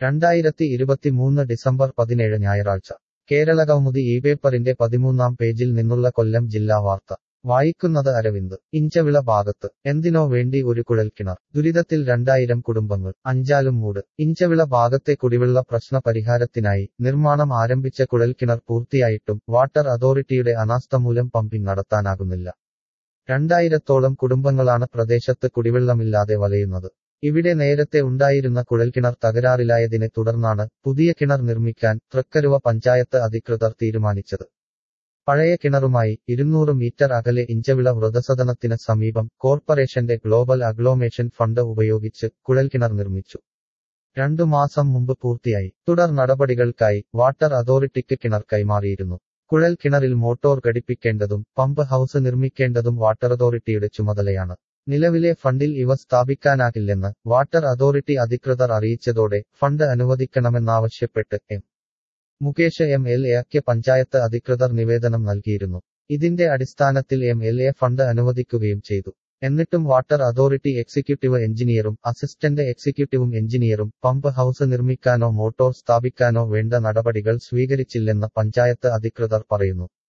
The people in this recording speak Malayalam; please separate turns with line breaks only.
2023 ഡിസംബർ 17 ഞായറാഴ്ച കേരളകൗമുദി ഈ പേപ്പറിന്റെ 13-ാം പേജിൽ നിന്നുള്ള കൊല്ലം ജില്ലാ വാർത്ത വായിക്കുന്നത് അരവിന്ദ്. ഇഞ്ചവിള ഭാഗത്ത് എന്തിനോ വേണ്ടി ഒരു കുഴൽക്കിണർ, ദുരിതത്തിൽ 2000 കുടുംബങ്ങൾ. അഞ്ചാലുംമൂട്. ഇഞ്ചവിള ഭാഗത്തെ കുടിവെള്ള പ്രശ്ന പരിഹാരത്തിനായി നിർമ്മാണം ആരംഭിച്ച കുഴൽക്കിണർ പൂർത്തിയായിട്ടും വാട്ടർ അതോറിറ്റിയുടെ അനാസ്ഥ മൂലം പമ്പിംഗ് നടത്താനാകുന്നില്ല. 2000-ത്തോളം കുടുംബങ്ങളാണ് പ്രദേശത്ത് കുടിവെള്ളമില്ലാതെ വലയുന്നത്. ഇവിടെ നേരത്തെ ഉണ്ടായിരുന്ന കുഴൽക്കിണർ തകരാറിലായതിനെ തുടർന്നാണ് പുതിയ കിണർ നിർമ്മിക്കാൻ തൃക്കരുവ പഞ്ചായത്ത് അധികൃതർ തീരുമാനിച്ചത്. പഴയ കിണറുമായി 200 മീറ്റർ അകലെ ഇഞ്ചവിള വൃതസദനത്തിന് സമീപം കോർപ്പറേഷന്റെ ഗ്ലോബൽ അഗ്ലോമേഷൻ ഫണ്ട് ഉപയോഗിച്ച് കുഴൽക്കിണർ നിർമ്മിച്ചു. 2 മാസം മുമ്പ് പൂർത്തിയായി. തുടർ നടപടികൾക്കായി വാട്ടർ അതോറിറ്റിക്ക് കിണർ കൈമാറിയിരുന്നു. കുഴൽ കിണറിൽ മോട്ടോർ ഘടിപ്പിക്കേണ്ടതും പമ്പ് ഹൌസ് നിർമ്മിക്കേണ്ടതും വാട്ടർ അതോറിറ്റിയുടെ ചുമതലയാണ്. നിലവിലെ ഫണ്ടിൽ ഇവ സ്ഥാപിക്കാനാകില്ലെന്ന് വാട്ടർ അതോറിറ്റി അധികൃതർ അറിയിച്ചതോടെ ഫണ്ട് അനുവദിക്കണമെന്നാവശ്യപ്പെട്ട് മുകേഷ് MLAക്ക് പഞ്ചായത്ത് അധികൃതർ നിവേദനം നൽകിയിരുന്നു. ഇതിന്റെ അടിസ്ഥാനത്തിൽ MLA ഫണ്ട് അനുവദിക്കുകയും ചെയ്തു. എന്നിട്ടും വാട്ടർ അതോറിറ്റി എക്സിക്യൂട്ടീവ് എഞ്ചിനീയറും അസിസ്റ്റന്റ് എക്സിക്യൂട്ടീവ് എഞ്ചിനീയറും പമ്പ് ഹൌസ് നിർമ്മിക്കാനോ മോട്ടോർ സ്ഥാപിക്കാനോ വേണ്ട നടപടികൾ സ്വീകരിച്ചില്ലെന്ന് പഞ്ചായത്ത് അധികൃതർ പറയുന്നു.